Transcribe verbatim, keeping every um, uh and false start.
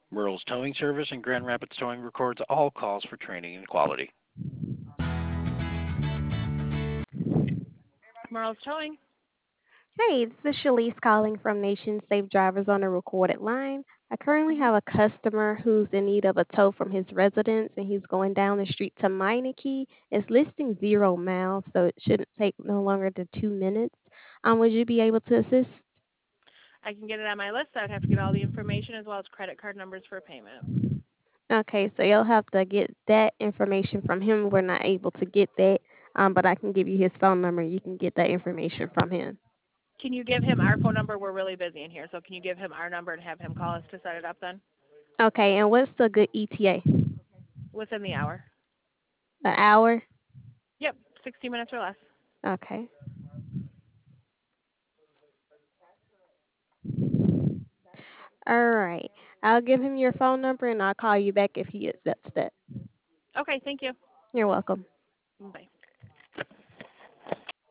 Merle's Towing Service in Grand Rapids Towing records all calls for training and quality. Merle's Towing. Hey, this is Shalise calling from Nation Safe Drivers on a recorded line. I currently Mhm. have a customer who's in need of a tow from his residence, and he's going down the street to Meineke. It's listing zero miles, so it shouldn't take no longer than two minutes. Um, would you be able to assist? I can get it on my list. I would have to get all the information as well as credit card numbers for payment. Okay, so you'll have to get that information from him. We're not able to get that, um, but I can give you his phone number. You can get that information from him. Can you give him our phone number? We're really busy in here, so can you give him our number and have him call us to set it up then? Okay, and what's the good E T A? Within the hour. An hour? Yep, sixty minutes or less. Okay. All right. I'll give him your phone number and I'll call you back if he accepts that. Okay, thank you. You're welcome. Bye.